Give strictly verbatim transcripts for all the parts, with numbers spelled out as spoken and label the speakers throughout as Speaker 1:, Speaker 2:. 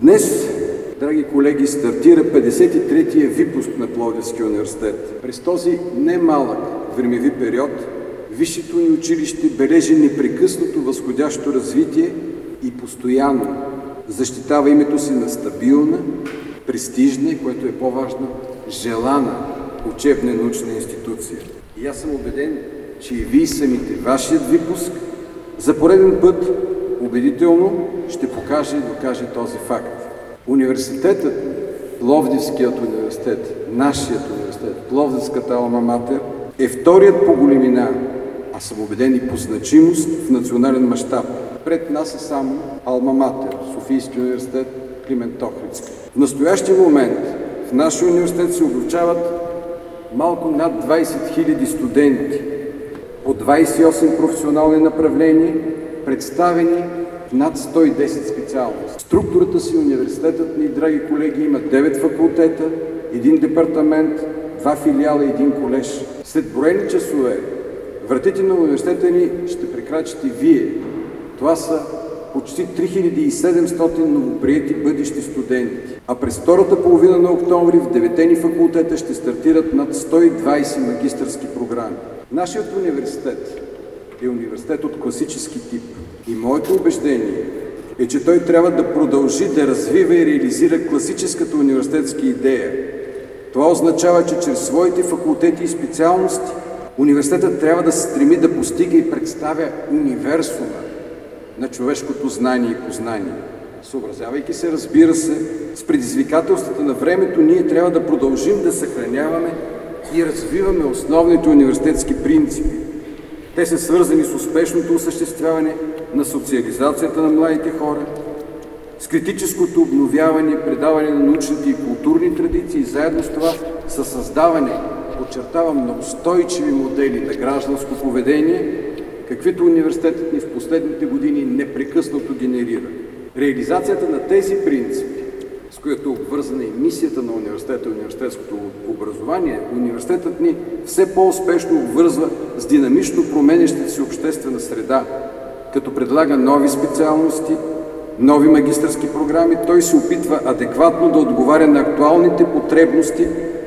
Speaker 1: Днес, драги колеги, стартира петдесет и третия випуск на Пловдивския университет. През този немалък времеви период висшето ни училище бележи непрекъснато възходящо развитие и постоянно защитава името си на стабилна, престижна и, което е по-важно, желана учебна и научна институция. И аз съм убеден, че и вие самите, вашият випуск, за пореден път убедително ще покаже и докаже този факт. Университетът, Пловдивският университет, нашият университет, Пловдивската алма матер, е вторият по големина, а съм убеден и по значимост в национален мащаб. Пред нас е само алма матер, Софийски университет Климент Охридски. В настоящия момент в нашия университет се обучават малко над двайсет хиляди студенти по двайсет и осем професионални направления, представени в над сто и десет специалности. Структурата си университетът ни, драги колеги, има девет факултета, един департамент, два филиала и един колеж. След броени часове вратите на университета ни ще прекрачите вие. Това са почти три хиляди и седемстотин новоприети бъдещи студенти. А през втората половина на октомври в деветте ни факултета ще стартират над сто и двайсет магистърски програми. Нашият университет е университет от класически тип. И моето убеждение е, че той трябва да продължи да развива и реализира класическата университетска идея. Това означава, че чрез своите факултети и специалности университетът трябва да се стреми да постига и представя универсума на човешкото знание и познание. Съобразявайки се, разбира се, с предизвикателствата на времето, ние трябва да продължим да съхраняваме и развиваме основните университетски принципи. Те са свързани с успешното осъществяване на социализацията на младите хора, с критическото обновяване и предаване на научните и културни традиции и заедно с това със създаване, подчертавам, на устойчиви модели на гражданско поведение, каквито университетът ни в последните години непрекъснато генерира. Реализацията на тези принципи, с която е обвързана и мисията на университета и университетското образование, университетът ни все по-успешно обвързва с динамично променящата се обществена среда. Като предлага нови специалности, нови магистърски програми, той се опитва адекватно да отговаря на актуалните потребности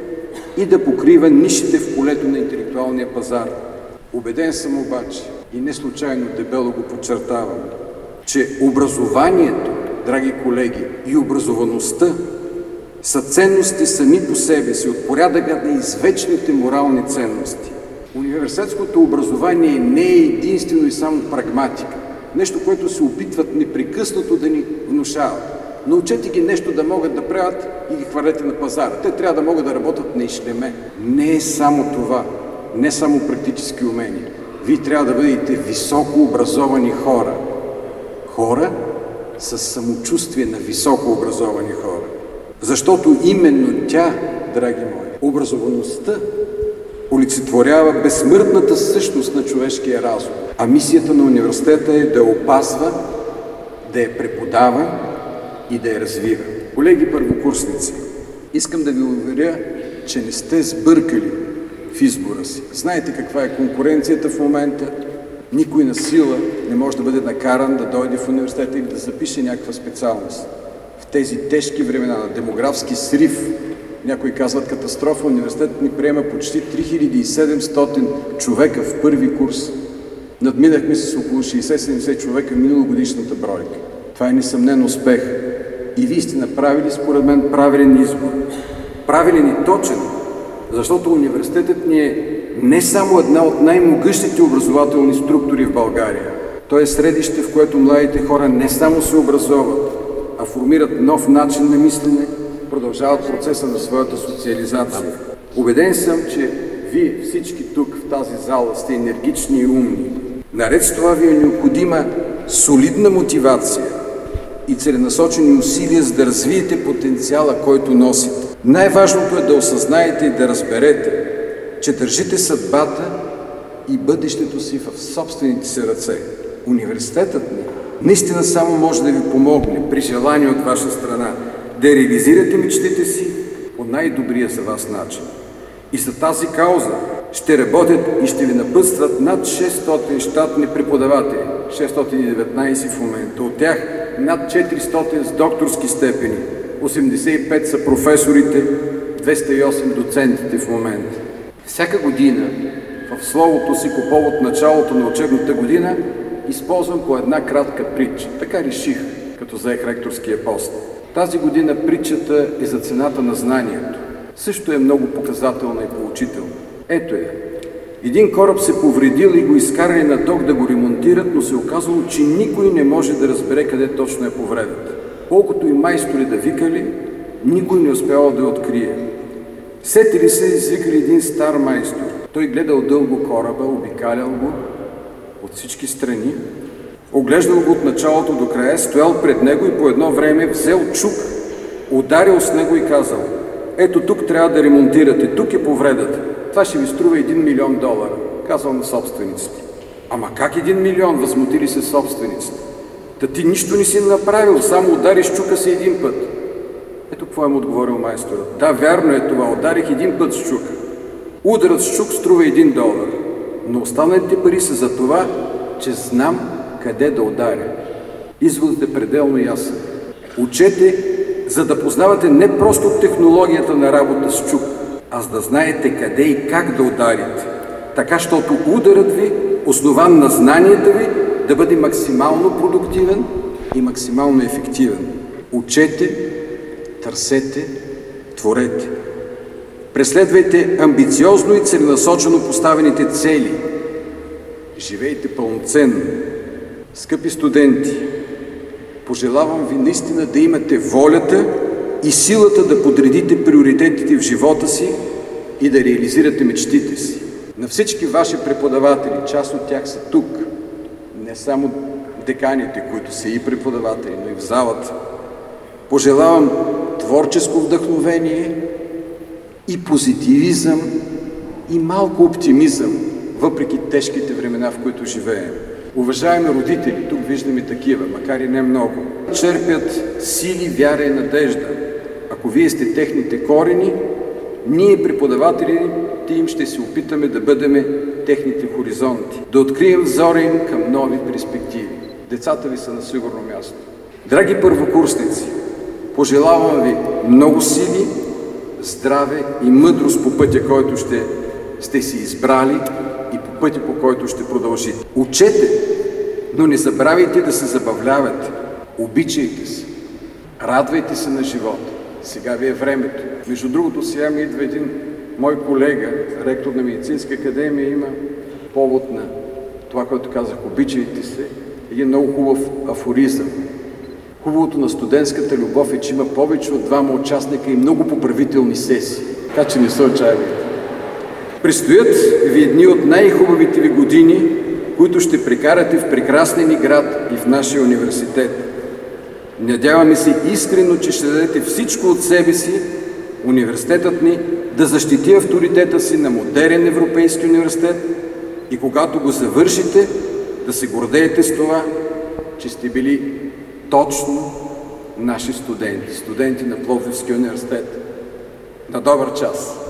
Speaker 1: и да покрива нишите в полето на интелектуалния пазар. Убеден съм обаче, и не случайно дебело го подчертавам, че образованието, драги колеги, и образоваността са ценности сами по себе си, от порядъка на извечните морални ценности. Университетското образование не е единствено и само прагматика. Нещо, което се опитват непрекъснато да ни внушават. Научете ги нещо да могат да правят и ги хвърлете на пазара. Те трябва да могат да работят на ишлеме. Не е само това. Не само практически умения. Вие трябва да бъдете високо образовани хора. Хора с самочувствие на високо образовани хора. Защото именно тя, драги мои, образоваността олицетворява безсмъртната същност на човешкия разум. А мисията на университета е да я опазва, да я преподава и да я развива. Колеги първокурсници, искам да ви уверя, че не сте сбъркали в избора си. Знаете каква е конкуренцията в момента. Никой на сила не може да бъде накаран да дойде в университета или да запише някаква специалност. В тези тежки времена на демографски срив, някои казват катастрофа, университетът ни приема почти три хиляди и седемстотин човека в първи курс. Надминахме с около шейсет-седемдесет човека миналогодишната бройка. Това е несъмнен успех. И вие сте направили, според мен, правилен избор. Правилен и точен, защото университетът ни е не само една от най-могъщите образователни структури в България. То е средище, в което младите хора не само се образоват, а формират нов начин на мислене, продължават процеса на своята социализация. Убеден съм, че вие всички тук в тази зала сте енергични и умни. Наред с това ви е необходима солидна мотивация и целенасочени усилия, за да развиете потенциала, който носите. Най-важното е да осъзнаете и да разберете, че държите съдбата и бъдещето си в собствените си ръце. Университетът ни наистина само може да ви помогне при желание от ваша страна да реализирате мечтите си по най-добрия за вас начин. И за тази кауза ще работят и ще ви напътстват над шестстотин щатни преподаватели, шестстотин и деветнайсет в момента. От тях над четиристотин с докторски степени, осемдесет и пет са професорите, двеста и осем доцентите в момента. Всяка година в словото си по повод началото на учебната година използвам по една кратка притча. Така реших, като заех ректорския пост. Тази година притчата е за цената на знанието. Също е много показателна и поучителна. Ето е. Един кораб се повредил и го изкарали на док да го ремонтират, но се оказало, че никой не може да разбере къде точно е повредата. Колкото и майстори да викали, никой не успявал да я открие. Сетили се, извикали един стар майстор. Той гледал дълго кораба, обикалял го от всички страни, оглеждал го от началото до края, стоял пред него и по едно време взел чук, ударил с него и казал: ето тук трябва да ремонтирате, тук е повредата. Това ще ви струва един милион долара, казал на собствениците. Ама как един милион, възмутили се собствениците? Та ти нищо не си направил, само удариш чука си един път. Ето какво им отговорил майсторът. Да, вярно е това, ударих един път с чука. Ударът с чук струва един долар, но останалите пари са за това, че знам къде да ударя. Изводът е пределно ясен. Учете, за да познавате не просто технологията на работа с чук, а за да знаете къде и как да ударите. Така, щото ударът ви, основан на знанията ви, да бъде максимално продуктивен и максимално ефективен. Учете, търсете, творете. Преследвайте амбициозно и целенасочено поставените цели. Живейте пълноценно. Скъпи студенти, пожелавам ви наистина да имате волята и силата да подредите приоритетите в живота си и да реализирате мечтите си. На всички ваши преподаватели, част от тях са тук, не само деканите, които са и преподаватели, но и в залата, пожелавам творческо вдъхновение и позитивизъм и малко оптимизъм, въпреки тежките времена, в които живеем. Уважаеми родители, тук виждаме такива, макар и не много, черпят сили, вяра и надежда. Ако вие сте техните корени, ние, преподавателите им, ще се опитаме да бъдем техните хоризонти, да открием взора им към нови перспективи. Децата ви са на сигурно място. Драги първокурсници, пожелавам ви много сили, здраве и мъдрост по пътя, който ще сте си избрали и по пътя, по който ще продължите. Учете, но не забравяйте да се забавлявате. Обичайте се. Радвайте се на живота. Сега ви е времето. Между другото, сега ми идва един мой колега, ректор на Медицинска академия, има повод на това, което казах, обичайте се, един много хубав афоризъм. Хубавото на студентската любов е, че има повече от двама участника и много поправителни сесии. Така че не се отчаивайте. Предстоят ви едни от най-хубавите ви години, които ще прекарате в прекрасния ни град и в нашия университет. Надяваме се искрено, че ще дадете всичко от себе си университетът ни да защити авторитета си на модерен европейски университет и когато го завършите, да се гордеете с това, че сте били точно наши студенти, студенти на Пловдивския университет. На добър час!